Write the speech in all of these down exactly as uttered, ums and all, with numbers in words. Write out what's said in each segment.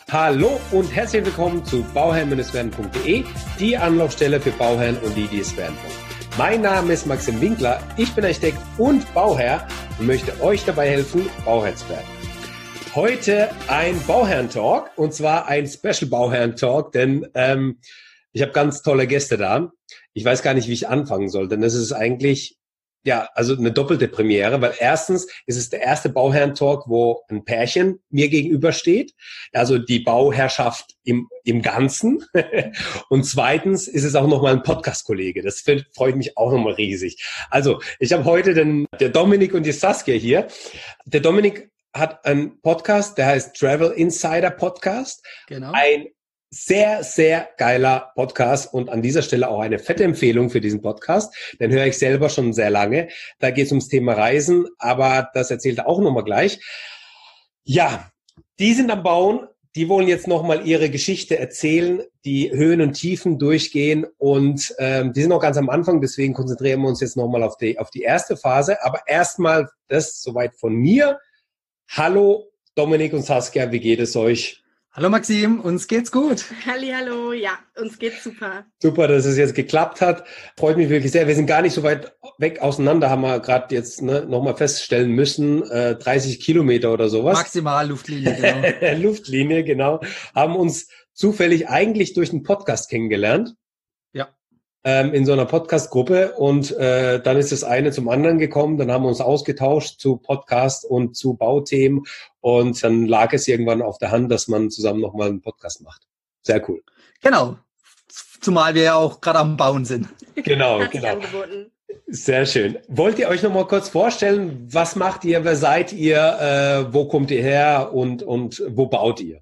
Hallo und herzlich willkommen zu bauherrn werden punkt de, die Anlaufstelle für Bauherren und die, die es werden wollen. Mein Name ist Maxim Winkler, ich bin Architekt und Bauherr und möchte euch dabei helfen, Bauherr zu werden. Heute ein Bauherren-Talk und zwar ein Special-Bauherren-Talk, denn ähm, ich habe ganz tolle Gäste da. Ich weiß gar nicht, wie ich anfangen soll, denn das ist eigentlich ja also eine doppelte Premiere, weil erstens ist es der erste Bauherren-Talk, wo ein Pärchen mir gegenübersteht, also die Bauherrschaft im im Ganzen. Und zweitens ist es auch nochmal ein Podcast-Kollege. Das freut mich auch nochmal riesig. Also ich habe heute den der Dominik und die Saskia hier. Der Dominik hat einen Podcast, der heißt Travel Insider Podcast. Genau. Ein sehr, sehr geiler Podcast und an dieser Stelle auch eine fette Empfehlung für diesen Podcast. Den höre ich selber schon sehr lange. Da geht es ums Thema Reisen, aber das erzählt er auch nochmal gleich. Ja, die sind am Bauen. Die wollen jetzt nochmal ihre Geschichte erzählen, die Höhen und Tiefen durchgehen und ähm, die sind noch ganz am Anfang, deswegen konzentrieren wir uns jetzt nochmal auf die, auf die erste Phase. Aber erstmal das soweit von mir. Hallo Dominik und Saskia, wie geht es euch? Hallo Maxim, uns geht's gut. Hallihallo, ja, uns geht's super. Super, dass es jetzt geklappt hat. Freut mich wirklich sehr. Wir sind gar nicht so weit weg auseinander, haben wir gerade jetzt ne, nochmal feststellen müssen. Äh, dreißig Kilometer oder sowas. Maximal Luftlinie, genau. Luftlinie, genau. Haben uns zufällig eigentlich durch einen Podcast kennengelernt. Ja. Ähm, in so einer Podcast-Gruppe und äh, dann ist das eine zum anderen gekommen, dann haben wir uns ausgetauscht zu Podcast und zu Bauthemen und dann lag es irgendwann auf der Hand, dass man zusammen nochmal einen Podcast macht. Sehr cool. Genau, zumal wir ja auch gerade am Bauen sind. Genau, Hat sich genau. angeboten. Sehr schön. Wollt ihr euch nochmal kurz vorstellen, was macht ihr, wer seid ihr, äh, wo kommt ihr her und, und wo baut ihr?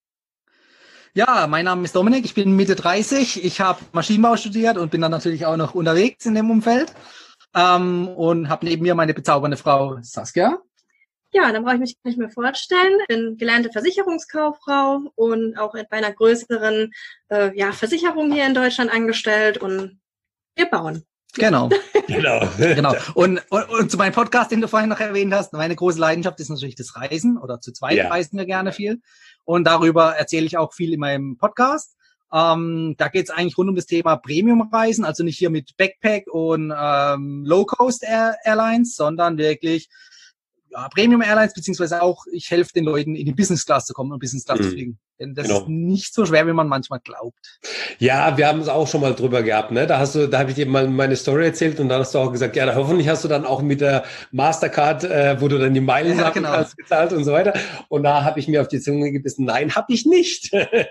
Ja, mein Name ist Dominik, ich bin Mitte dreißig, ich habe Maschinenbau studiert und bin dann natürlich auch noch unterwegs in dem Umfeld ähm, und habe neben mir meine bezaubernde Frau Saskia. Ja, dann brauche ich mich nicht mehr vorstellen. Ich bin gelernte Versicherungskauffrau und auch bei einer größeren äh, ja, Versicherung hier in Deutschland angestellt und wir bauen. Genau. Genau. genau. Und, und, und zu meinem Podcast, den du vorhin noch erwähnt hast, meine große Leidenschaft ist natürlich das Reisen oder zu zweit Ja. reisen wir gerne viel. Und darüber erzähle ich auch viel in meinem Podcast. Ähm, da geht es eigentlich rund um das Thema Premium-Reisen, also nicht hier mit Backpack und ähm, Low-Cost-Airlines, sondern wirklich ja, Premium-Airlines, beziehungsweise auch, ich helfe den Leuten, in die Business-Class zu kommen und Business-Class mhm. zu fliegen. Denn das Genau. ist nicht so schwer, wie man manchmal glaubt. Ja, wir haben es auch schon mal drüber gehabt, ne? Da hast du, da habe ich dir mal meine Story erzählt und dann hast du auch gesagt, ja, hoffentlich hast du dann auch mit der Mastercard, äh, wo du dann die Meilen ja, genau. hast, gezahlt und so weiter. Und da habe ich mir auf die Zunge gebissen, nein, habe ich nicht.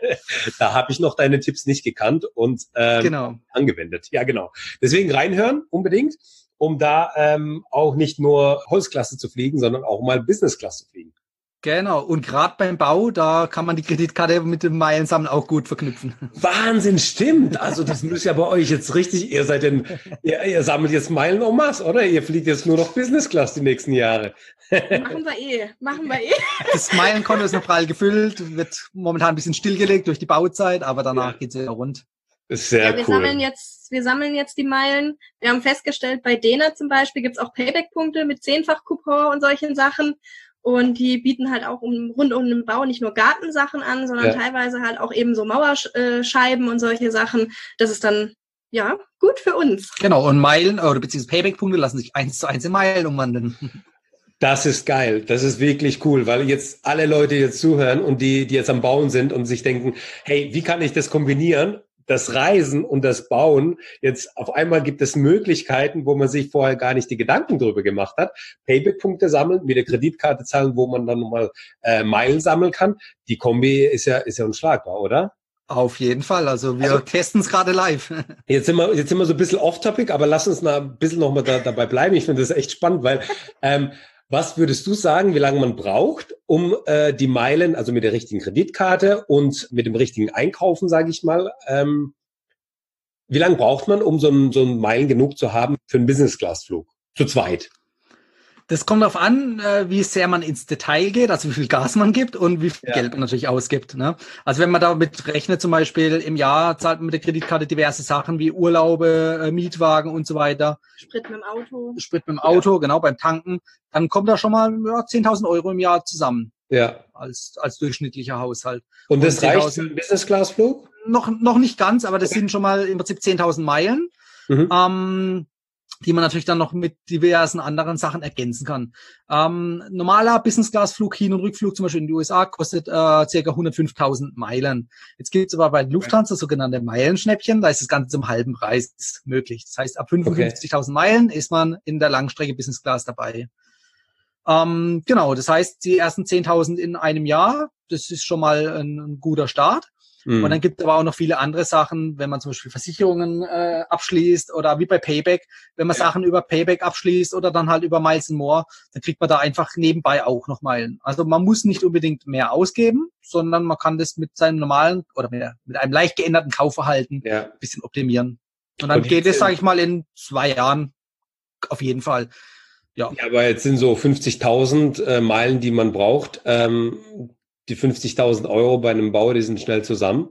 Da habe ich noch deine Tipps nicht gekannt und ähm, genau. angewendet. Ja, genau. Deswegen reinhören unbedingt, um da ähm, auch nicht nur Holzklasse zu fliegen, sondern auch mal Business-Class zu fliegen. Genau, und gerade beim Bau, da kann man die Kreditkarte mit dem Meilensammeln auch gut verknüpfen. Wahnsinn, stimmt. Also das muss ja bei euch jetzt richtig, ihr seid denn, ihr, ihr sammelt jetzt Meilen en masse, oder? Ihr fliegt jetzt nur noch Business Class die nächsten Jahre. Machen wir eh, machen wir eh. Das Meilenkonto ist noch prall gefüllt, wird momentan ein bisschen stillgelegt durch die Bauzeit, aber danach Ja. geht's ja rund. Sehr ja, wir cool. sammeln jetzt, wir sammeln jetzt die Meilen. Wir haben festgestellt, bei Dena zum Beispiel gibt's auch Payback-Punkte mit zehnfach-Coupon und solchen Sachen. Und die bieten halt auch um, rund um den Bau nicht nur Gartensachen an, sondern Ja. teilweise halt auch eben so Mauerscheiben und solche Sachen. Das ist dann, ja, gut für uns. Genau, und Meilen oder beziehungsweise Payback-Punkte lassen sich eins zu eins in Meilen umwandeln. Das ist geil. Das ist wirklich cool, weil jetzt alle Leute jetzt zuhören und die, die jetzt am Bauen sind und sich denken, hey, wie kann ich das kombinieren? Das Reisen und das Bauen, jetzt auf einmal gibt es Möglichkeiten, wo man sich vorher gar nicht die Gedanken drüber gemacht hat. Payback-Punkte sammeln, mit der Kreditkarte zahlen, wo man dann nochmal äh, Meilen sammeln kann. Die Kombi ist ja ist ja unschlagbar, oder? Auf jeden Fall. Also wir Also, testen es gerade live. Jetzt sind wir jetzt sind wir so ein bisschen off-topic, aber lass uns mal ein bisschen nochmal da, dabei bleiben. Ich finde das echt spannend, weil ähm, was würdest du sagen, wie lange man braucht, um äh, die Meilen, also mit der richtigen Kreditkarte und mit dem richtigen Einkaufen, sage ich mal, ähm, wie lange braucht man, um so einen so einen Meilen genug zu haben für einen Business-Class-Flug? Zu zweit. Das kommt darauf an, wie sehr man ins Detail geht, also wie viel Gas man gibt und wie viel Ja. Geld man natürlich ausgibt. Ne? Also wenn man damit rechnet, zum Beispiel im Jahr zahlt man mit der Kreditkarte diverse Sachen wie Urlaube, Mietwagen und so weiter. Sprit mit dem Auto. Sprit mit dem Auto, ja. Genau, beim Tanken. Dann kommt da schon mal ja, zehntausend Euro im Jahr zusammen. Ja. Als, als durchschnittlicher Haushalt. Und das reicht für einen Business-Class-Flug? Noch, noch nicht ganz, aber das okay. sind schon mal im Prinzip zehntausend Meilen, mhm. ähm, die man natürlich dann noch mit diversen anderen Sachen ergänzen kann. Ähm, normaler Business-Class-Flug, Hin- und Rückflug zum Beispiel in die U S A kostet äh, ca. hundertfünftausend Meilen. Jetzt gibt es aber bei Lufthansa okay. sogenannte Meilenschnäppchen, da ist das Ganze zum halben Preis möglich. Das heißt, ab fünfundfünfzigtausend okay. Meilen ist man in der Langstrecke Business-Class dabei. Ähm, genau, das heißt, die ersten zehntausend in einem Jahr, das ist schon mal ein, ein guter Start. Mhm. Und dann gibt es aber auch noch viele andere Sachen, wenn man zum Beispiel Versicherungen äh, abschließt oder wie bei Payback, wenn man ja. Sachen über Payback abschließt oder dann halt über Miles and More, dann kriegt man da einfach nebenbei auch noch Meilen. Also man muss nicht unbedingt mehr ausgeben, sondern man kann das mit seinem normalen oder mit, mit einem leicht geänderten Kaufverhalten ja. ein bisschen optimieren. Und dann Und geht es, sage ich mal, in zwei Jahren auf jeden Fall. Ja. ja, aber jetzt sind so fünfzigtausend äh, Meilen, die man braucht. Ähm, die fünfzigtausend Euro bei einem Bau, die sind schnell zusammen.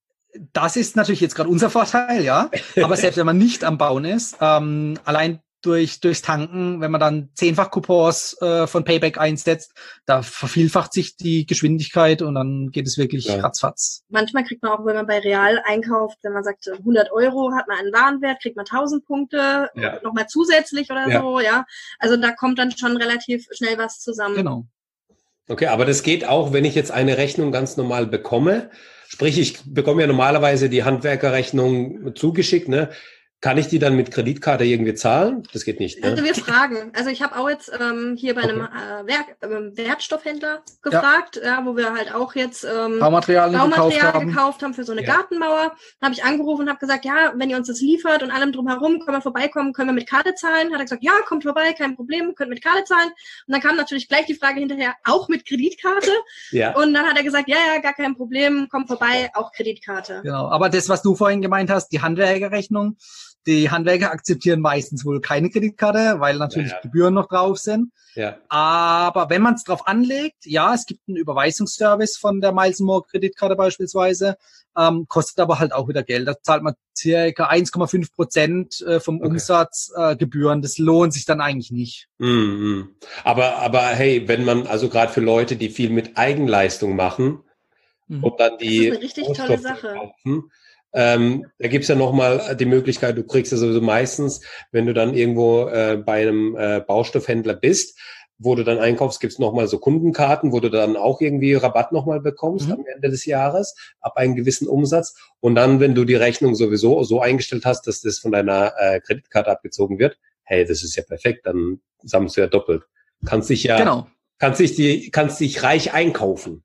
Das ist natürlich jetzt gerade unser Vorteil, ja. Aber selbst wenn man nicht am Bauen ist, ähm, allein durch durchs Tanken, wenn man dann zehnfach Coupons äh, von Payback einsetzt, da vervielfacht sich die Geschwindigkeit und dann geht es wirklich ja. ratzfatz. Manchmal kriegt man auch, wenn man bei Real einkauft, wenn man sagt hundert Euro hat man einen Warenwert, kriegt man tausend Punkte ja. nochmal zusätzlich oder ja. so, ja. Also da kommt dann schon relativ schnell was zusammen. Genau. Okay, aber das geht auch, wenn ich jetzt eine Rechnung ganz normal bekomme. Sprich, ich bekomme ja normalerweise die Handwerkerrechnung zugeschickt, ne? Kann ich die dann mit Kreditkarte irgendwie zahlen? Das geht nicht, ne? Also wir fragen. Also ich habe auch jetzt ähm, hier bei einem okay. äh, Werk, äh, Wertstoffhändler gefragt, ja. ja, wo wir halt auch jetzt ähm, Baumaterialien Baumaterial gekauft haben. gekauft haben für so eine ja. Gartenmauer. Da habe ich angerufen und habe gesagt, ja, wenn ihr uns das liefert und allem drumherum, können wir vorbeikommen, können wir mit Karte zahlen? Hat er gesagt, ja, kommt vorbei, kein Problem, könnt mit Karte zahlen. Und dann kam natürlich gleich die Frage hinterher, auch mit Kreditkarte. Ja. Und dann hat er gesagt, ja, ja, gar kein Problem, kommt vorbei, auch Kreditkarte. Genau, aber das, was du vorhin gemeint hast, die Handwerkerrechnung, die Handwerker akzeptieren meistens wohl keine Kreditkarte, weil natürlich ja, ja. Gebühren noch drauf sind. Ja. Aber wenn man es drauf anlegt, ja, es gibt einen Überweisungsservice von der Miles and More Kreditkarte beispielsweise, ähm, kostet aber halt auch wieder Geld. Da zahlt man circa eins Komma fünf Prozent vom okay. Umsatz äh, Gebühren. Das lohnt sich dann eigentlich nicht. Mm-hmm. Aber aber hey, wenn man also gerade für Leute, die viel mit Eigenleistung machen mhm. und dann die das ist eine richtig tolle Sache. Kaufen, Ähm, da gibt's ja nochmal die Möglichkeit, du kriegst ja sowieso meistens, wenn du dann irgendwo äh, bei einem äh, Baustoffhändler bist, wo du dann einkaufst, gibt's nochmal so Kundenkarten, wo du dann auch irgendwie Rabatt nochmal bekommst mhm. am Ende des Jahres, ab einem gewissen Umsatz. Und dann, wenn du die Rechnung sowieso so eingestellt hast, dass das von deiner äh, Kreditkarte abgezogen wird, hey, das ist ja perfekt, dann sammelst du ja doppelt. Kannst dich ja, genau. kannst dich die, kannst dich reich einkaufen.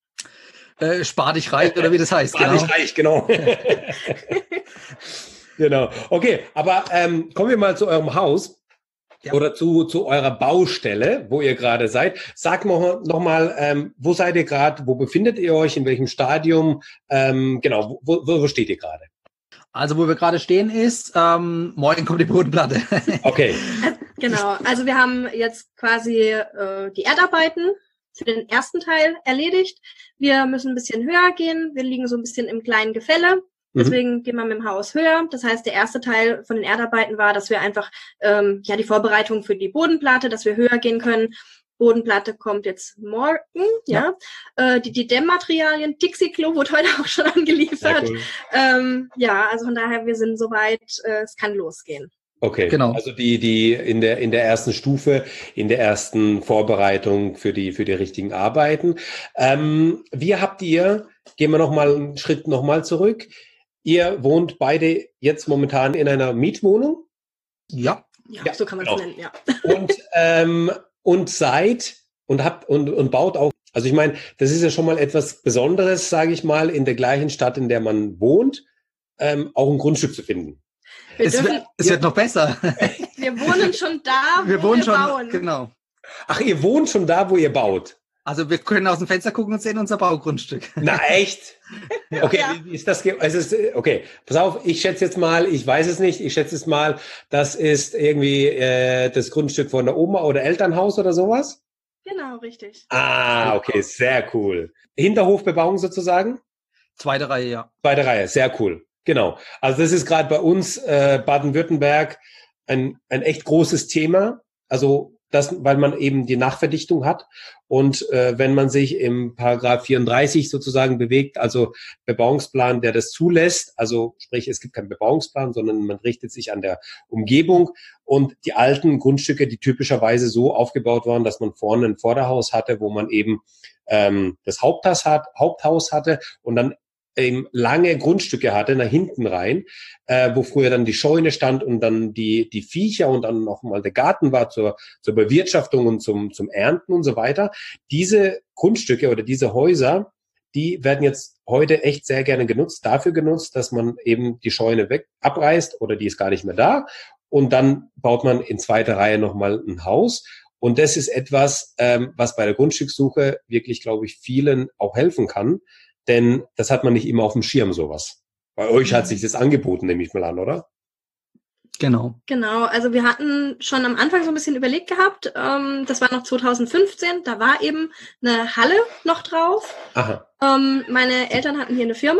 Äh, spar dich reich, oder wie das heißt. Spar dich reich, genau. Genau. Okay, aber ähm, kommen wir mal zu eurem Haus ja. oder zu zu eurer Baustelle, wo ihr gerade seid. Sag noch, noch mal, ähm, wo seid ihr gerade, wo befindet ihr euch, in welchem Stadium? Ähm, genau, wo, wo, wo steht ihr gerade? Also wo wir gerade stehen ist, ähm, morgen kommt die Bodenplatte. Okay. Genau, also wir haben jetzt quasi äh, die Erdarbeiten für den ersten Teil erledigt. Wir müssen ein bisschen höher gehen. Wir liegen so ein bisschen im kleinen Gefälle. Deswegen mhm. gehen wir mit dem Haus höher. Das heißt, der erste Teil von den Erdarbeiten war, dass wir einfach ähm, ja die Vorbereitung für die Bodenplatte, dass wir höher gehen können. Bodenplatte kommt jetzt morgen, ja. ja. Äh, die, die Dämmmaterialien, Dixie-Klo wurde heute auch schon angeliefert. Cool. Ähm, ja, also von daher, wir sind soweit, äh, es kann losgehen. Okay, genau. Also die die in der in der ersten Stufe, in der ersten Vorbereitung für die für die richtigen Arbeiten. Ähm, wie habt ihr? Gehen wir noch mal einen Schritt noch mal zurück. Ihr wohnt beide jetzt momentan in einer Mietwohnung? Ja, ja, ja so kann man es genau. nennen. Ja. Und ähm, und seid und habt und und baut auch. Also ich meine, das ist ja schon mal etwas Besonderes, sage ich mal, in der gleichen Stadt, in der man wohnt, ähm, auch ein Grundstück zu finden. Wir es, dürfen, wird, es wird noch besser. Wir wohnen schon da, wo wir, wohnen wir schon, bauen. Genau. Ach, ihr wohnt schon da, wo ihr baut? Also wir können aus dem Fenster gucken und sehen unser Baugrundstück. Na, echt? Okay, ja. Wie ist das? Es ist, okay, pass auf, ich schätze jetzt mal, ich weiß es nicht, ich schätze es mal, das ist irgendwie äh, das Grundstück von der Oma oder Elternhaus oder sowas? Genau, richtig. Ah, okay, sehr cool. Hinterhofbebauung sozusagen? Zweite Reihe, ja. Zweite Reihe, sehr cool. Genau. Also das ist gerade bei uns äh, Baden-Württemberg ein ein echt großes Thema. Also das, weil man eben die Nachverdichtung hat. Und äh, wenn man sich im Paragraph vierunddreißig sozusagen bewegt, also Bebauungsplan, der das zulässt, also sprich, es gibt keinen Bebauungsplan, sondern man richtet sich an der Umgebung und die alten Grundstücke, die typischerweise so aufgebaut waren, dass man vorne ein Vorderhaus hatte, wo man eben ähm, das Haupthaus, hat, Haupthaus hatte und dann eben lange Grundstücke hatte, nach hinten rein, äh, wo früher dann die Scheune stand und dann die die Viecher und dann noch mal der Garten war zur zur Bewirtschaftung und zum zum Ernten und so weiter. Diese Grundstücke oder diese Häuser, die werden jetzt heute echt sehr gerne genutzt, dafür genutzt, dass man eben die Scheune weg abreißt oder die ist gar nicht mehr da und dann baut man in zweiter Reihe nochmal ein Haus. Und das ist etwas, ähm, was bei der Grundstückssuche wirklich, glaube ich, vielen auch helfen kann. Denn das hat man nicht immer auf dem Schirm, sowas. Bei euch hat sich das angeboten, nehme ich mal an, oder? Genau. Genau, also wir hatten schon am Anfang so ein bisschen überlegt gehabt, ähm, das war noch zwanzig fünfzehn, da war eben eine Halle noch drauf. Aha. Ähm, meine Eltern hatten hier eine Firma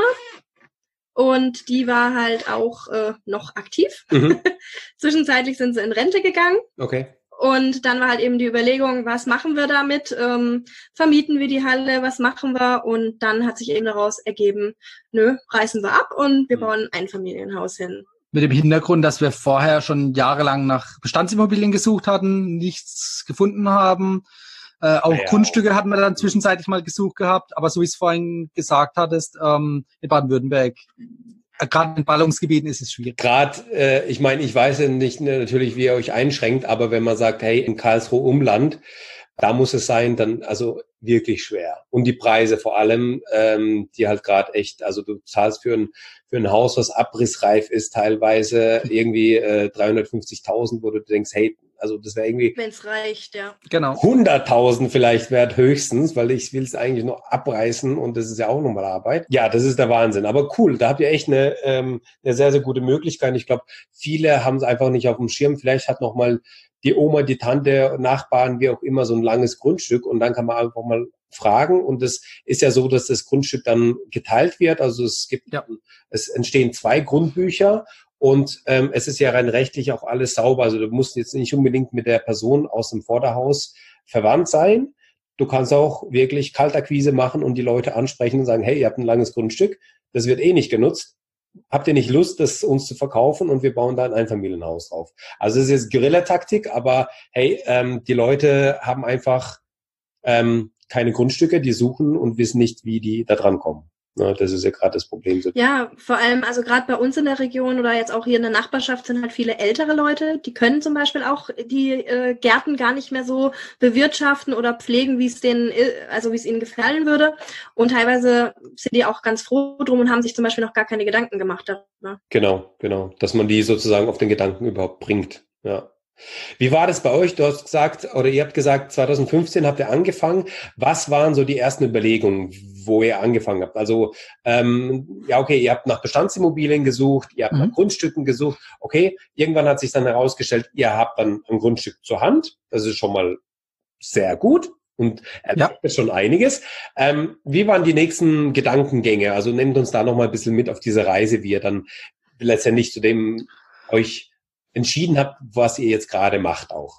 und die war halt auch äh, noch aktiv. Mhm. Zwischenzeitlich sind sie in Rente gegangen. Okay. Und dann war halt eben die Überlegung, was machen wir damit? Ähm, vermieten wir die Halle? Was machen wir? Und dann hat sich eben daraus ergeben, nö, reißen wir ab und wir bauen ein Einfamilienhaus hin. Mit dem Hintergrund, dass wir vorher schon jahrelang nach Bestandsimmobilien gesucht hatten, nichts gefunden haben. Äh, auch ja, Grundstücke hatten wir dann zwischenzeitlich mal gesucht gehabt. Aber so wie es vorhin gesagt hattest, ähm, in Baden-Württemberg, gerade in Ballungsgebieten ist es schwierig. Gerade, äh, ich meine, ich weiß ja nicht ne, natürlich, wie ihr euch einschränkt, aber wenn man sagt, hey, in Karlsruhe Umland, da muss es sein, dann also wirklich schwer. Und die Preise vor allem, ähm, die halt gerade echt, also du zahlst für ein für ein Haus, was abrissreif ist, teilweise irgendwie äh, dreihundertfünfzigtausend, wo du denkst, hey, also das wäre irgendwie... Wenn es reicht, ja. Genau. hunderttausend vielleicht wert höchstens, weil ich will es eigentlich nur abreißen und das ist ja auch nochmal Arbeit. Ja, das ist der Wahnsinn. Aber cool, da habt ihr echt eine, ähm, eine sehr, sehr gute Möglichkeit. Ich glaube, viele haben es einfach nicht auf dem Schirm. Vielleicht hat nochmal die Oma, die Tante, Nachbarn, wie auch immer, so ein langes Grundstück und dann kann man einfach mal fragen und es ist ja so, dass das Grundstück dann geteilt wird. Also es gibt, ja. es entstehen zwei Grundbücher. Und ähm, es ist ja rein rechtlich auch alles sauber. Also du musst jetzt nicht unbedingt mit der Person aus dem Vorderhaus verwandt sein. Du kannst auch wirklich Kaltakquise machen und die Leute ansprechen und sagen, hey, ihr habt ein langes Grundstück, das wird eh nicht genutzt. Habt ihr nicht Lust, das uns zu verkaufen und wir bauen da ein Einfamilienhaus drauf? Also es ist jetzt Guerillataktik, aber hey, ähm, die Leute haben einfach ähm, keine Grundstücke, die suchen und wissen nicht, wie die da dran kommen. Ja, das ist ja gerade das Problem. Ja, vor allem, also gerade bei uns in der Region oder jetzt auch hier in der Nachbarschaft sind halt viele ältere Leute, die können zum Beispiel auch die äh, Gärten gar nicht mehr so bewirtschaften oder pflegen, wie es denen, also wie es ihnen gefallen würde. Und teilweise sind die auch ganz froh drum und haben sich zum Beispiel noch gar keine Gedanken gemacht darüber. Genau, genau, dass man die sozusagen auf den Gedanken überhaupt bringt. Ja. Wie war das bei euch? Du hast gesagt, oder ihr habt gesagt, zwanzig fünfzehn habt ihr angefangen. Was waren so die ersten Überlegungen, wo ihr angefangen habt? Also, ähm, ja, okay, ihr habt nach Bestandsimmobilien gesucht, ihr habt mhm. nach Grundstücken gesucht. Okay, irgendwann hat sich dann herausgestellt, ihr habt dann ein Grundstück zur Hand. Das ist schon mal sehr gut und erlaubt ja. schon einiges. Ähm, wie waren die nächsten Gedankengänge? Also nehmt uns da noch mal ein bisschen mit auf diese Reise, wie ihr dann letztendlich zu dem euch entschieden habt, was ihr jetzt gerade macht auch.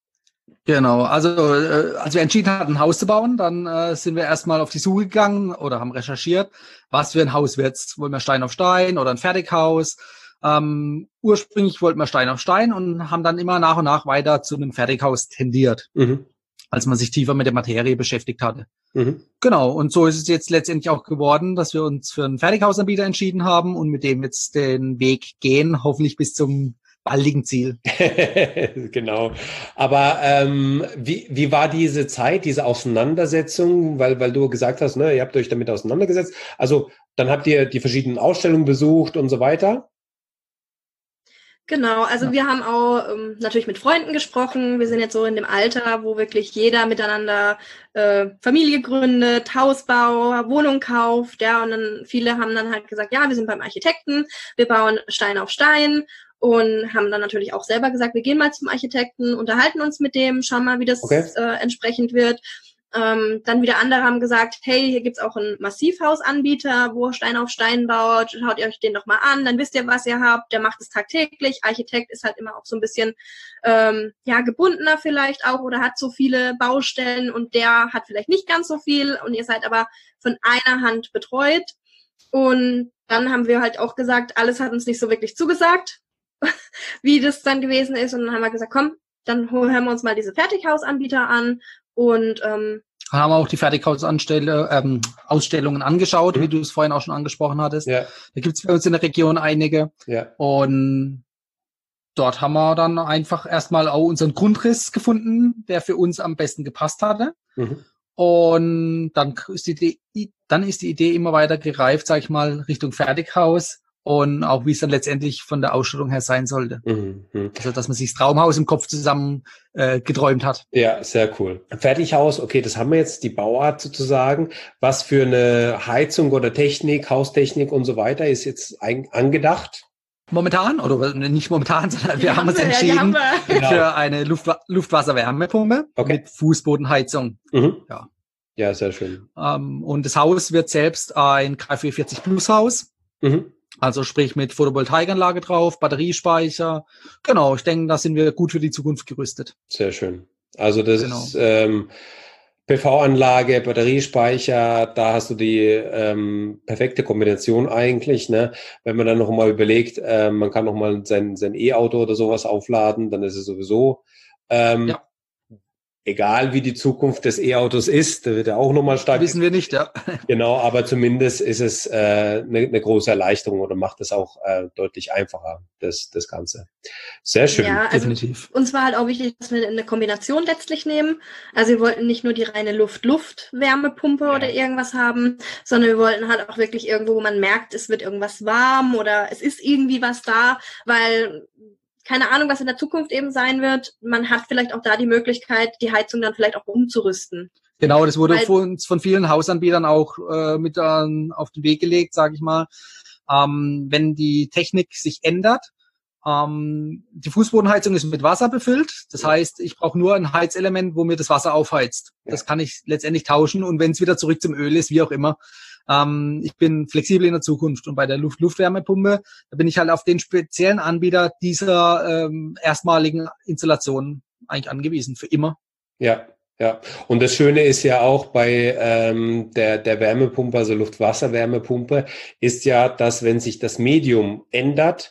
Genau, also äh, als wir entschieden hatten, ein Haus zu bauen, dann äh, sind wir erstmal auf die Suche gegangen oder haben recherchiert, was für ein Haus wird's. Wollen wir Stein auf Stein oder ein Fertighaus? Ähm, ursprünglich wollten wir Stein auf Stein und haben dann immer nach und nach weiter zu einem Fertighaus tendiert, mhm. als man sich tiefer mit der Materie beschäftigt hatte. Mhm. Genau, und so ist es jetzt letztendlich auch geworden, dass wir uns für einen Fertighausanbieter entschieden haben und mit dem jetzt den Weg gehen, hoffentlich bis zum baldigen Ziel. Genau. Aber ähm, wie, wie war diese Zeit, diese Auseinandersetzung? Weil, weil du gesagt hast, ne, ihr habt euch damit auseinandergesetzt. Also dann habt ihr die verschiedenen Ausstellungen besucht und so weiter? Genau, also ja. wir haben auch ähm, natürlich mit Freunden gesprochen. Wir sind jetzt so in dem Alter, wo wirklich jeder miteinander äh, Familie gründet, Hausbau, Wohnung kauft. Ja, und dann viele haben dann halt gesagt, ja, wir sind beim Architekten, wir bauen Stein auf Stein. Und haben dann natürlich auch selber gesagt, wir gehen mal zum Architekten, unterhalten uns mit dem, schauen mal, wie das okay. äh, entsprechend wird. Ähm, dann wieder andere haben gesagt, hey, hier gibt's auch einen Massivhausanbieter, wo Stein auf Stein baut, schaut ihr euch den doch mal an, dann wisst ihr, was ihr habt, der macht es tagtäglich. Architekt ist halt immer auch so ein bisschen ähm, ja gebundener vielleicht auch oder hat so viele Baustellen und der hat vielleicht nicht ganz so viel und ihr seid aber von einer Hand betreut. Und dann haben wir halt auch gesagt, alles hat uns nicht so wirklich zugesagt, wie das dann gewesen ist. Und dann haben wir gesagt, komm, dann hören wir uns mal diese Fertighausanbieter an und ähm, haben auch die Fertighausausstellungen ähm, Ausstellungen angeschaut, Mhm. wie du es vorhin auch schon angesprochen hattest. Ja, Da gibt es bei uns in der Region einige. ja. Und dort haben wir dann einfach erstmal auch unseren Grundriss gefunden, der für uns am besten gepasst hatte. Mhm. Und dann ist die Idee, dann ist die Idee immer weiter gereift, sag ich mal, Richtung Fertighaus und auch wie es dann letztendlich von der Ausstattung her sein sollte. Mhm. Mhm. Also dass man sich das Traumhaus im Kopf zusammen äh, geträumt hat. Ja, sehr cool. Fertighaus, okay, das haben wir jetzt, die Bauart sozusagen. Was für eine Heizung oder Technik, Haustechnik und so weiter ist jetzt ein, angedacht? Momentan, oder nicht momentan, sondern wir Die haben uns wir, ja, die entschieden haben wir. Genau. für eine Luft Luftwasserwärmepumpe Okay. mit Fußbodenheizung. Mhm. Ja. Ja, sehr schön. Ähm, und das Haus wird selbst ein K fW vierzig Plus Haus. Mhm. Also sprich mit Photovoltaikanlage drauf, Batteriespeicher. Genau, ich denke, da sind wir gut für die Zukunft gerüstet. Sehr schön. Also das Genau. ist ähm, P V-Anlage, Batteriespeicher, da hast du die ähm, perfekte Kombination eigentlich, ne? Wenn man dann noch mal überlegt, äh, man kann noch mal sein sein E-Auto oder sowas aufladen, dann ist es sowieso ähm, Ja. egal wie die Zukunft des E-Autos ist, da wird er auch nochmal stark. Wissen wir nicht, ja. Genau, aber zumindest ist es äh, eine, eine große Erleichterung oder macht es auch äh, deutlich einfacher, das, das Ganze. Sehr schön. Ja, also Definitiv. uns war halt auch wichtig, dass wir eine Kombination letztlich nehmen. Also wir wollten nicht nur die reine Luft-Luft-Wärmepumpe Ja. oder irgendwas haben, sondern wir wollten halt auch wirklich irgendwo, wo man merkt, es wird irgendwas warm oder es ist irgendwie was da, weil keine Ahnung, was in der Zukunft eben sein wird. Man hat vielleicht auch da die Möglichkeit, die Heizung dann vielleicht auch umzurüsten. Genau, das wurde Weil- von uns von vielen Hausanbietern auch äh, mit an, auf den Weg gelegt, sage ich mal. Ähm, wenn die Technik sich ändert, ähm, die Fußbodenheizung ist mit Wasser befüllt. Das Ja. heißt, ich brauche nur ein Heizelement, wo mir das Wasser aufheizt. Ja. Das kann ich letztendlich tauschen und wenn es wieder zurück zum Öl ist, wie auch immer. Ähm, ich bin flexibel in der Zukunft und bei der Luft Luftwärmepumpe, da bin ich halt auf den speziellen Anbieter dieser ähm, erstmaligen Installation eigentlich angewiesen, für immer. Ja, ja. Und das Schöne ist ja auch bei ähm, der, der Wärmepumpe, also Luft-Wasser-Wärmepumpe, ist ja, dass wenn sich das Medium ändert,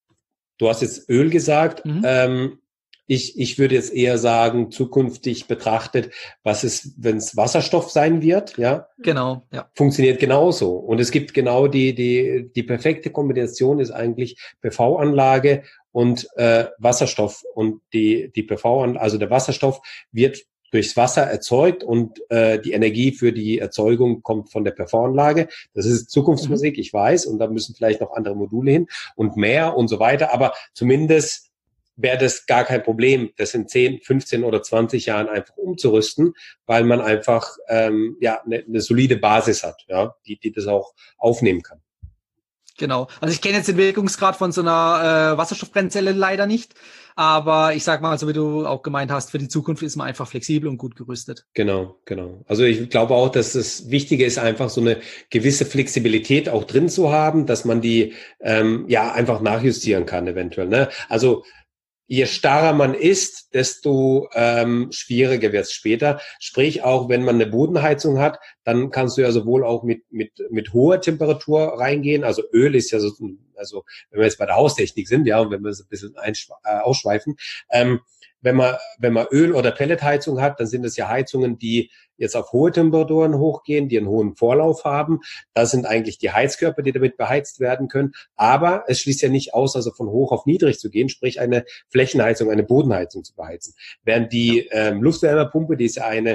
du hast jetzt Öl gesagt, Mhm. ähm, ich, ich würde jetzt eher sagen, zukünftig betrachtet, was ist, wenn es Wasserstoff sein wird, ja, Genau, ja. funktioniert genauso. Und es gibt genau die, die, die perfekte Kombination ist eigentlich P V-Anlage und äh, Wasserstoff. Und die, die P V-Anlage, also der Wasserstoff wird durchs Wasser erzeugt und äh, die Energie für die Erzeugung kommt von der P V-Anlage. Das ist Zukunftsmusik, ich weiß, und da müssen vielleicht noch andere Module hin und mehr und so weiter, aber zumindest wäre das gar kein Problem, das in zehn, fünfzehn oder zwanzig Jahren einfach umzurüsten, weil man einfach ähm, ja eine, eine solide Basis hat, ja, die, die das auch aufnehmen kann. Genau. Also ich kenne jetzt den Wirkungsgrad von so einer äh, Wasserstoffbrennzelle leider nicht, aber ich sag mal, so wie du auch gemeint hast, für die Zukunft ist man einfach flexibel und gut gerüstet. Genau, genau. Also ich glaube auch, dass das Wichtige ist, einfach so eine gewisse Flexibilität auch drin zu haben, dass man die ähm, ja einfach nachjustieren kann eventuell. Ne? Also je starrer man ist, desto ähm, schwieriger wird es später. Sprich, auch wenn man eine Bodenheizung hat, dann kannst du ja sowohl auch mit mit mit hoher Temperatur reingehen. Also Öl ist ja so, also wenn wir jetzt bei der Haustechnik sind, ja, und wenn wir so ein bisschen einschw- äh, ausschweifen, ähm, wenn man wenn man Öl- oder Pelletheizung hat, dann sind es ja Heizungen, die jetzt auf hohe Temperaturen hochgehen, die einen hohen Vorlauf haben. Das sind eigentlich die Heizkörper, die damit beheizt werden können. Aber es schließt ja nicht aus, also von hoch auf niedrig zu gehen, sprich eine Flächenheizung, eine Bodenheizung zu beheizen. Während die ähm, Luftwärmepumpe, die ist ja eine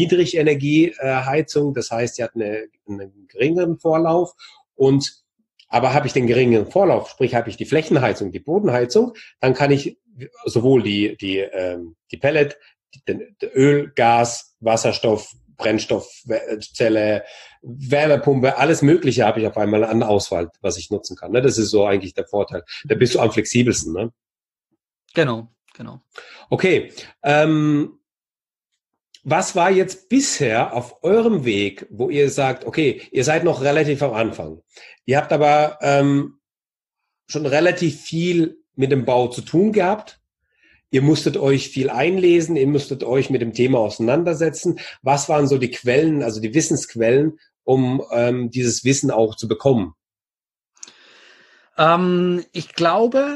Niedrigenergieheizung, das heißt, sie hat eine, einen geringeren Vorlauf. Und aber habe ich den geringeren Vorlauf, sprich habe ich die Flächenheizung, die Bodenheizung, dann kann ich sowohl die die ähm, die Pellet, den Öl, Gas, Wasserstoff, Brennstoffzelle, Wärmepumpe, alles Mögliche habe ich auf einmal an Auswahl, was ich nutzen kann. Ne? Das ist so eigentlich der Vorteil. Da bist du am flexibelsten. Ne? Genau, genau. Okay. Ähm, was war jetzt bisher auf eurem Weg, wo ihr sagt, okay, ihr seid noch relativ am Anfang. Ihr habt aber ähm, schon relativ viel mit dem Bau zu tun gehabt. Ihr musstet euch viel einlesen, ihr musstet euch mit dem Thema auseinandersetzen. Was waren so die Quellen, also die Wissensquellen, um ähm, dieses Wissen auch zu bekommen? Ähm, ich glaube,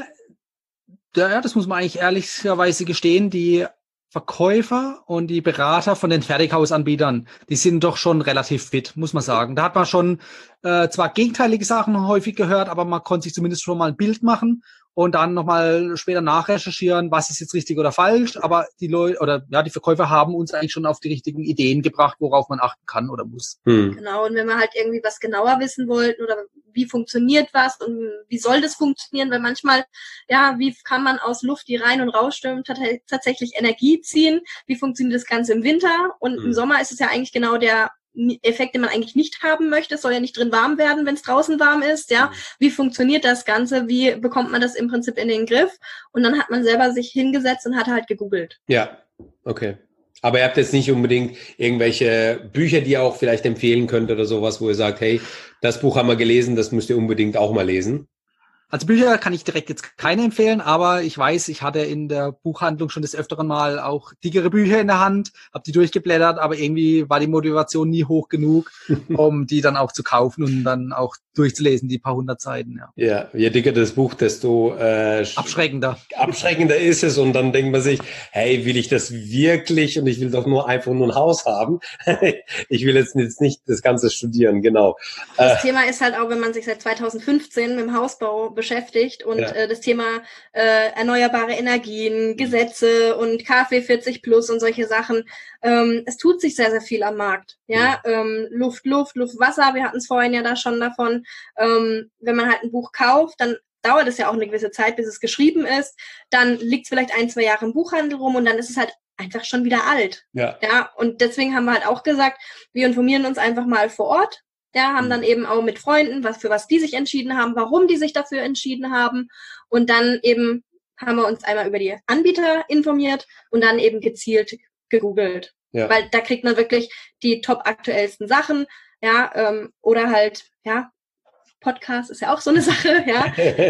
ja, das muss man eigentlich ehrlicherweise gestehen, die Verkäufer und die Berater von den Fertighausanbietern, die sind doch schon relativ fit, muss man sagen. Da hat man schon äh, zwar gegenteilige Sachen häufig gehört, aber man konnte sich zumindest schon mal ein Bild machen und dann nochmal später nachrecherchieren, was ist jetzt richtig oder falsch. Aber die Leute oder ja, die Verkäufer haben uns eigentlich schon auf die richtigen Ideen gebracht, worauf man achten kann oder muss. Hm. Genau, und wenn wir halt irgendwie was genauer wissen wollten oder wie funktioniert was und wie soll das funktionieren, weil manchmal, ja, wie kann man aus Luft, die rein und rausströmt, tatsächlich Energie ziehen? Wie funktioniert das Ganze im Winter? Und hm. im Sommer ist es ja eigentlich genau der Effekt, den man eigentlich nicht haben möchte. Es soll ja nicht drin warm werden, wenn es draußen warm ist. Ja, wie funktioniert das Ganze? Wie bekommt man das im Prinzip in den Griff? Und dann hat man selber sich hingesetzt und hat halt gegoogelt. Ja, okay. Aber ihr habt jetzt nicht unbedingt irgendwelche Bücher, die ihr auch vielleicht empfehlen könnt oder sowas, wo ihr sagt, hey, das Buch haben wir gelesen, das müsst ihr unbedingt auch mal lesen. Also Bücher kann ich direkt jetzt keine empfehlen, aber ich weiß, ich hatte in der Buchhandlung schon des Öfteren mal auch dickere Bücher in der Hand, habe die durchgeblättert, aber irgendwie war die Motivation nie hoch genug, um die dann auch zu kaufen und dann auch durchzulesen, die paar hundert Seiten. Ja, ja, je dicker das Buch, desto äh, abschreckender. Abschreckender ist es und dann denkt man sich, hey, will ich das wirklich und ich will doch nur einfach nur ein Haus haben. Ich will jetzt, jetzt nicht das Ganze studieren, genau. Das äh, Thema ist halt auch, wenn man sich seit zweitausendfünfzehn mit dem Hausbau beschäftigt und ja. äh, das Thema äh, erneuerbare Energien, Gesetze und K fW vierzig plus und solche Sachen. Ähm, es tut sich sehr, sehr viel am Markt. Ja, ja. Ähm, Luft, Luft, Luft, Wasser. Wir hatten es vorhin ja da schon davon. Ähm, wenn man halt ein Buch kauft, dann dauert es ja auch eine gewisse Zeit, bis es geschrieben ist. Dann liegt es vielleicht ein, zwei Jahre im Buchhandel rum und dann ist es halt einfach schon wieder alt. Ja. Ja. Und deswegen haben wir halt auch gesagt, wir informieren uns einfach mal vor Ort. Ja, haben dann eben auch mit Freunden, was für was die sich entschieden haben, warum die sich dafür entschieden haben. Und dann eben haben wir uns einmal über die Anbieter informiert und dann eben gezielt gegoogelt. Ja. Weil da kriegt man wirklich die top aktuellsten Sachen. Ja, ähm, oder halt, ja, Podcast ist ja auch so eine Sache, ja.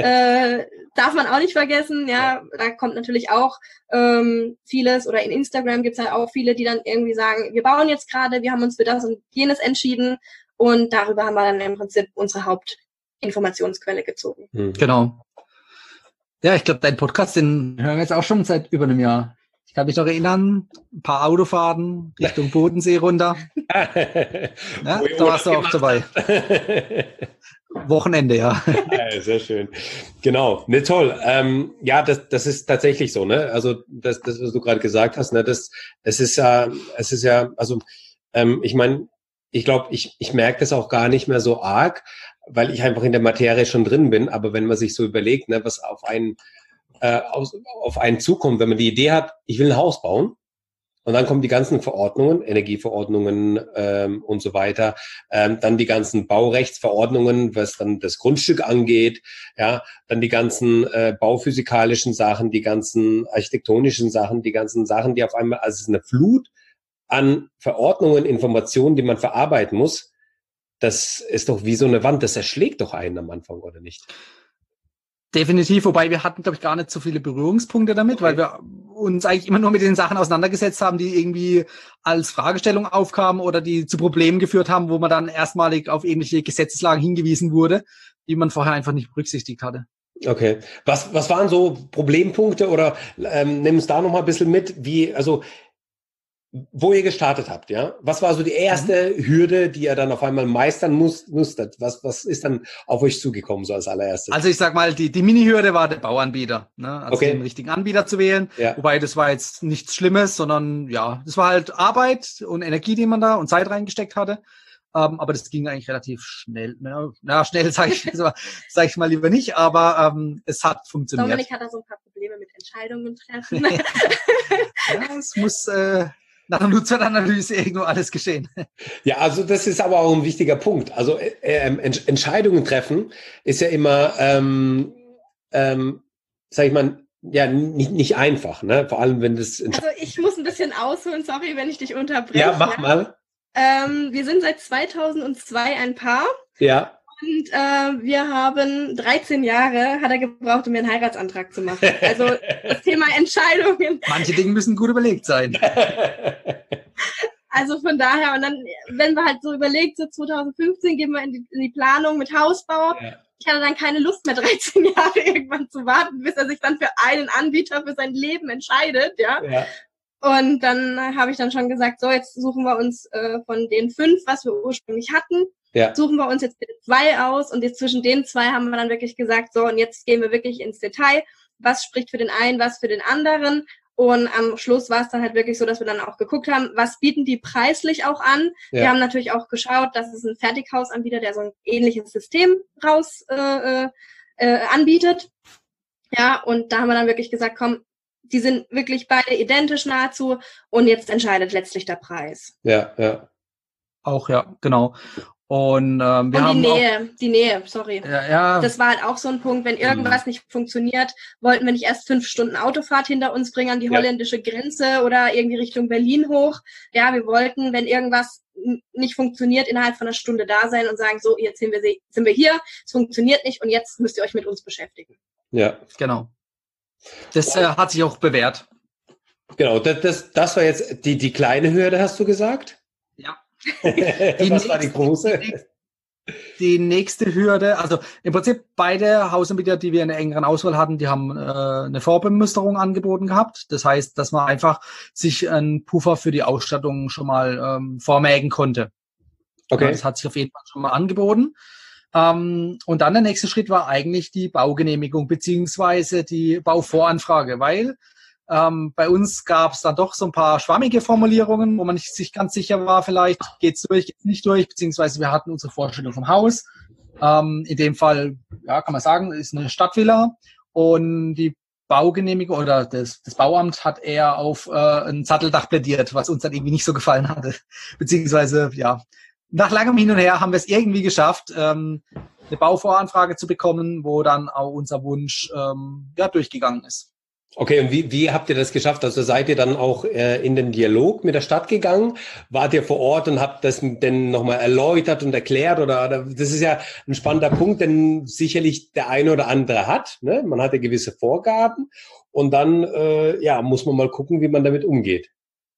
äh, darf man auch nicht vergessen, ja. Da kommt natürlich auch ähm, vieles, oder in Instagram gibt's halt auch viele, die dann irgendwie sagen, wir bauen jetzt gerade, wir haben uns für das und jenes entschieden. Und darüber haben wir dann im Prinzip unsere Hauptinformationsquelle gezogen. Mhm. Genau. Ja, ich glaube, dein Podcast, den hören wir jetzt auch schon seit über einem Jahr. Ich kann mich noch erinnern, ein paar Autofahrten Richtung Bodensee runter. Ja, da warst du auch dabei. Wochenende, ja. Ja. Sehr schön. Genau, ne, toll. Ähm, ja, das, das ist tatsächlich so, ne? Also das, das, was du gerade gesagt hast, ne, das, es ist ja, es ist ja, also ähm, ich meine, ich glaube, ich, ich merke das auch gar nicht mehr so arg, weil ich einfach in der Materie schon drin bin. Aber wenn man sich so überlegt, ne, was auf einen, äh, aus, auf einen zukommt, wenn man die Idee hat, ich will ein Haus bauen, und dann kommen die ganzen Verordnungen, Energieverordnungen ähm, und so weiter, ähm, dann die ganzen Baurechtsverordnungen, was dann das Grundstück angeht, ja, dann die ganzen äh, bauphysikalischen Sachen, die ganzen architektonischen Sachen, die ganzen Sachen, die auf einmal, also es ist eine Flut an Verordnungen, Informationen, die man verarbeiten muss. Das ist doch wie so eine Wand, das erschlägt doch einen am Anfang, oder nicht? Definitiv, wobei wir hatten, glaube ich, gar nicht so viele Berührungspunkte damit, okay. weil wir uns eigentlich immer nur mit den Sachen auseinandergesetzt haben, die irgendwie als Fragestellung aufkamen oder die zu Problemen geführt haben, wo man dann erstmalig auf ähnliche Gesetzeslagen hingewiesen wurde, die man vorher einfach nicht berücksichtigt hatte. Okay. Was, was waren so Problempunkte oder ähm, nimm es da noch mal ein bisschen mit, wie, also wo ihr gestartet habt, ja? Was war so die erste mhm. Hürde, die ihr dann auf einmal meistern muss, musstet? Was, was ist dann auf euch zugekommen, so als allererstes? Also ich sag mal, die, die Mini-Hürde war der Bauanbieter, ne? Also okay. den richtigen Anbieter zu wählen. Ja. Wobei das war jetzt nichts Schlimmes, sondern ja, das war halt Arbeit und Energie, die man da und Zeit reingesteckt hatte. Um, aber das ging eigentlich relativ schnell. Na, na schnell sage ich, sag ich mal lieber nicht, aber um, es hat funktioniert. Dominik hat da so ein paar Probleme mit Entscheidungen treffen. Ja, es muss... Äh, nach der Nutzeranalyse irgendwo alles geschehen. Ja, also das ist aber auch ein wichtiger Punkt. Also äh, Ent- Entscheidungen treffen ist ja immer, ähm, ähm, sag ich mal, ja nicht, nicht einfach, ne? Vor allem, wenn das... Also ich muss ein bisschen ausholen, sorry, wenn ich dich unterbreche. Ja, mach mal. Ähm, wir sind seit zweitausendzwei ein Paar. Ja. Und äh, wir haben dreizehn Jahre, hat er gebraucht, um mir einen Heiratsantrag zu machen. Also das Thema Entscheidungen. Manche Dinge müssen gut überlegt sein. Also von daher, und dann, wenn man halt so überlegt, so zweitausendfünfzehn gehen wir in die, in die Planung mit Hausbau. Ja. Ich hatte dann keine Lust mehr, dreizehn Jahre irgendwann zu warten, bis er sich dann für einen Anbieter für sein Leben entscheidet, ja. ja. Und dann habe ich dann schon gesagt, so, jetzt suchen wir uns äh, von den fünf, was wir ursprünglich hatten, ja. suchen wir uns jetzt zwei aus. Und jetzt zwischen den zwei haben wir dann wirklich gesagt, so, und jetzt gehen wir wirklich ins Detail. Was spricht für den einen, was für den anderen? Und am Schluss war es dann halt wirklich so, dass wir dann auch geguckt haben, was bieten die preislich auch an. Ja. Wir haben natürlich auch geschaut, dass es ein Fertighausanbieter, der so ein ähnliches System raus äh, äh, anbietet. Ja, und da haben wir dann wirklich gesagt, komm, die sind wirklich beide identisch nahezu und jetzt entscheidet letztlich der Preis. Ja, ja. Auch, ja, genau. Und, ähm, wir und haben die Nähe, auch, die Nähe, sorry. Ja, ja. Das war halt auch so ein Punkt, wenn irgendwas mhm. nicht funktioniert, wollten wir nicht erst fünf Stunden Autofahrt hinter uns bringen an die ja. holländische Grenze oder irgendwie Richtung Berlin hoch. Ja, wir wollten, wenn irgendwas nicht funktioniert, innerhalb von einer Stunde da sein und sagen, so, jetzt sind wir, sind wir hier, es funktioniert nicht und jetzt müsst ihr euch mit uns beschäftigen. Ja, genau. Das äh, hat sich auch bewährt. Genau, das, das, das war jetzt die, die kleine Hürde, hast du gesagt? Ja. Die Was war die große? Die, die nächste Hürde, also im Prinzip beide Hausanbieter, die wir in der engeren Auswahl hatten, die haben äh, eine Vorbemusterung angeboten gehabt. Das heißt, dass man einfach sich einen Puffer für die Ausstattung schon mal ähm, vormerken konnte. Okay. Ja, das hat sich auf jeden Fall schon mal angeboten. Ähm, und dann der nächste Schritt war eigentlich die Baugenehmigung beziehungsweise die Bauvoranfrage, weil ähm, bei uns gab es dann doch so ein paar schwammige Formulierungen, wo man nicht sich ganz sicher war, vielleicht geht's durch, geht's nicht durch, beziehungsweise wir hatten unsere Vorstellung vom Haus. Ähm, in dem Fall, ja, kann man sagen, ist eine Stadtvilla und die Baugenehmigung oder das, das Bauamt hat eher auf äh, ein Satteldach plädiert, was uns dann irgendwie nicht so gefallen hatte, beziehungsweise, ja, nach langem Hin und Her haben wir es irgendwie geschafft, ähm, eine Bauvoranfrage zu bekommen, wo dann auch unser Wunsch ähm, ja, durchgegangen ist. Okay, und wie, wie habt ihr das geschafft? Also seid ihr dann auch äh, in den Dialog mit der Stadt gegangen? Wart ihr vor Ort und habt das denn nochmal erläutert und erklärt? Oder, oder das ist ja ein spannender Punkt, den sicherlich der eine oder andere hat. Ne? Man hat ja gewisse Vorgaben und dann äh, ja, muss man mal gucken, wie man damit umgeht.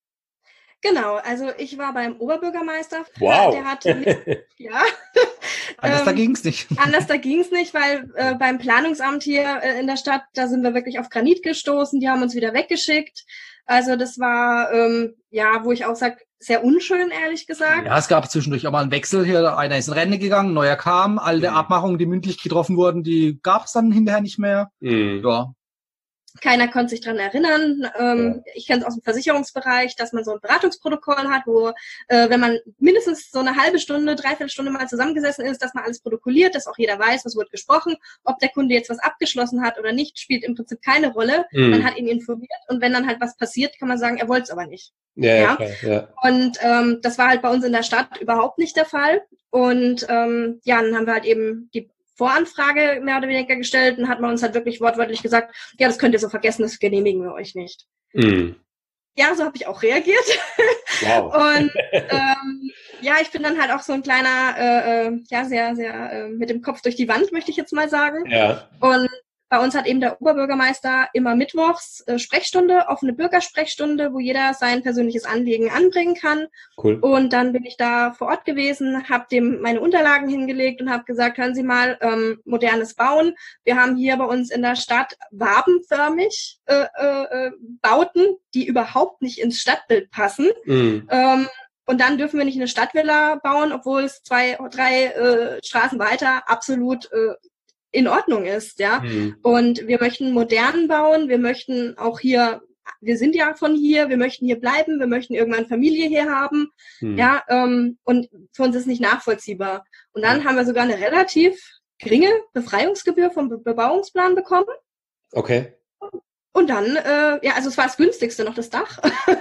Genau, also ich war beim Oberbürgermeister. Wow. Der hatte mit, ja. Anders ähm, da ging's nicht. Anders da ging's nicht, weil äh, beim Planungsamt hier äh, in der Stadt, da sind wir wirklich auf Granit gestoßen. Die haben uns wieder weggeschickt. Also das war, ähm, ja, wo ich auch sage, sehr unschön, ehrlich gesagt. Ja, es gab zwischendurch auch mal einen Wechsel hier. Einer ist in Rente gegangen, neuer kam. Alte mhm. Abmachungen, die mündlich getroffen wurden, die gab's dann hinterher nicht mehr. Mhm. Ja. Keiner konnte sich dran erinnern. Ähm, ja. Ich kenne es aus dem Versicherungsbereich, dass man so ein Beratungsprotokoll hat, wo, äh, wenn man mindestens so eine halbe Stunde, dreiviertel Stunde mal zusammengesessen ist, dass man alles protokolliert, dass auch jeder weiß, was wurde gesprochen. Ob der Kunde jetzt was abgeschlossen hat oder nicht, spielt im Prinzip keine Rolle. Mhm. Man hat ihn informiert und wenn dann halt was passiert, kann man sagen, er wollte es aber nicht. Ja, ja. Okay, ja. Und ähm, das war halt bei uns in der Stadt überhaupt nicht der Fall. Und ähm, ja, dann haben wir halt eben die Voranfrage mehr oder weniger gestellt und hat man uns halt wirklich wortwörtlich gesagt, ja, das könnt ihr so vergessen, das genehmigen wir euch nicht. Mm. Ja, so habe ich auch reagiert. Wow. Und ähm, ja, ich bin dann halt auch so ein kleiner, äh, ja, sehr, sehr äh, mit dem Kopf durch die Wand, möchte ich jetzt mal sagen. Ja. Und bei uns hat eben der Oberbürgermeister immer mittwochs äh, Sprechstunde, offene Bürgersprechstunde, wo jeder sein persönliches Anliegen anbringen kann. Cool. Und dann bin ich da vor Ort gewesen, habe dem meine Unterlagen hingelegt und habe gesagt, hören Sie mal, ähm, modernes Bauen. Wir haben hier bei uns in der Stadt wabenförmig äh, äh, Bauten, die überhaupt nicht ins Stadtbild passen. Mhm. Ähm, und dann dürfen wir nicht eine Stadtvilla bauen, obwohl es zwei, drei äh, Straßen weiter absolut äh, in Ordnung ist, ja. Mhm. Und wir möchten modern bauen, wir möchten auch hier, wir sind ja von hier, wir möchten hier bleiben, wir möchten irgendwann Familie hier haben, mhm. ja, ähm, und für uns ist nicht nachvollziehbar. Und dann mhm. haben wir sogar eine relativ geringe Befreiungsgebühr vom Be- Bebauungsplan bekommen. Okay. Und dann, äh, ja, also es war das günstigste noch, das Dach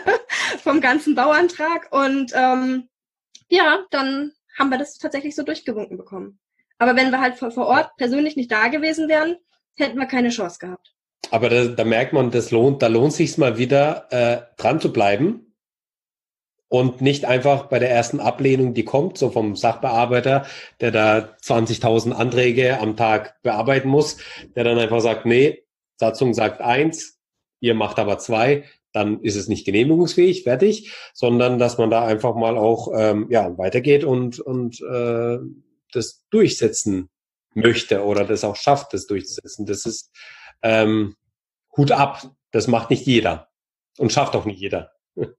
vom ganzen Bauantrag. Und ähm, ja, dann haben wir das tatsächlich so durchgewunken bekommen. Aber wenn wir halt vor, vor Ort persönlich nicht da gewesen wären, hätten wir keine Chance gehabt. Aber da, da merkt man, das lohnt, da lohnt sich mal wieder, äh, dran zu bleiben und nicht einfach bei der ersten Ablehnung, die kommt, so vom Sachbearbeiter, der da zwanzigtausend Anträge am Tag bearbeiten muss, der dann einfach sagt, nee, Satzung sagt eins, ihr macht aber zwei, dann ist es nicht genehmigungsfähig, fertig, sondern dass man da einfach mal auch ähm, ja weitergeht und und äh, das durchsetzen möchte oder das auch schafft, das durchzusetzen. Das ist ähm, Hut ab. Das macht nicht jeder und schafft auch nicht jeder.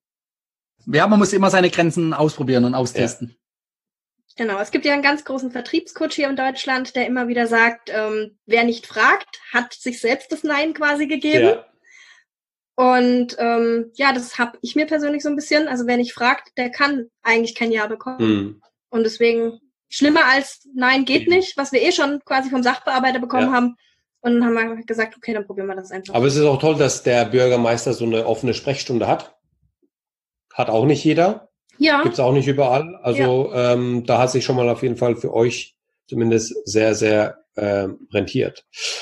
Ja, man muss immer seine Grenzen ausprobieren und austesten. Ja. Genau, es gibt ja einen ganz großen Vertriebscoach hier in Deutschland, der immer wieder sagt, ähm, wer nicht fragt, hat sich selbst das Nein quasi gegeben. Ja. Und ähm, ja, das habe ich mir persönlich so ein bisschen. Also wer nicht fragt, der kann eigentlich kein Ja bekommen. Mhm. Und deswegen schlimmer als Nein geht nicht, was wir eh schon quasi vom Sachbearbeiter bekommen ja. haben. Und dann haben wir gesagt, okay, dann probieren wir das einfach. Aber es ist auch toll, dass der Bürgermeister so eine offene Sprechstunde hat. Hat auch nicht jeder. Ja. Gibt's auch nicht überall. Also ja. ähm, da hat sich schon mal auf jeden Fall für euch zumindest sehr, sehr äh, rentiert.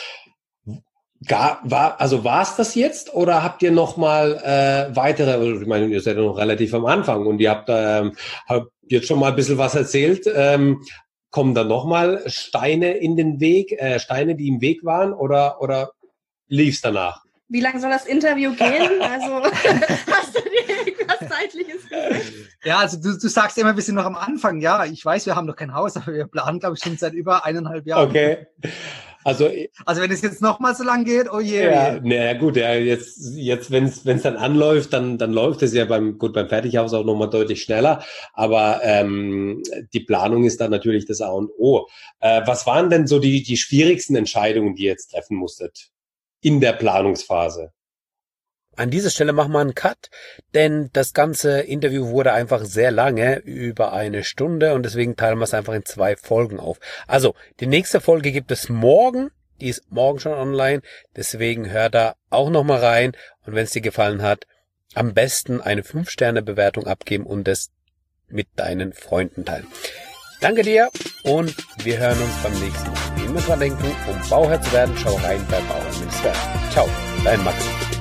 Gar, war, also war es das jetzt oder habt ihr noch mal äh, weitere, ich meine, ihr seid ja noch relativ am Anfang und ihr habt, ähm, habt jetzt schon mal ein bisschen was erzählt, ähm, kommen da noch mal Steine in den Weg, äh, Steine, die im Weg waren oder, oder lief's danach? Wie lange soll das Interview gehen? Also hast du dir irgendwas Zeitliches gesagt? Ja, also du, du sagst immer, wir sind noch am Anfang. Ja, ich weiß, wir haben noch kein Haus, aber wir planen, glaube ich, schon seit über eineinhalb Jahren. Okay. Also, also wenn es jetzt noch mal so lang geht, oh je. Ja, naja gut, ja, jetzt, jetzt wenn es wenn es dann anläuft, dann dann läuft es ja beim gut beim Fertighaus auch noch mal deutlich schneller. Aber ähm, die Planung ist dann natürlich das A und O. Äh, was waren denn so die die schwierigsten Entscheidungen, die ihr jetzt treffen musstet in der Planungsphase? An dieser Stelle machen wir einen Cut, denn das ganze Interview wurde einfach sehr lange, über eine Stunde, und deswegen teilen wir es einfach in zwei Folgen auf. Also, die nächste Folge gibt es morgen, die ist morgen schon online, deswegen hör da auch nochmal rein, und wenn es dir gefallen hat, am besten eine fünf Sterne Bewertung abgeben und es mit deinen Freunden teilen. Danke dir und wir hören uns beim nächsten Mal. Immer dran denken, um Bauherr zu werden, schau rein bei Bauherr Minister. Ciao, dein Max.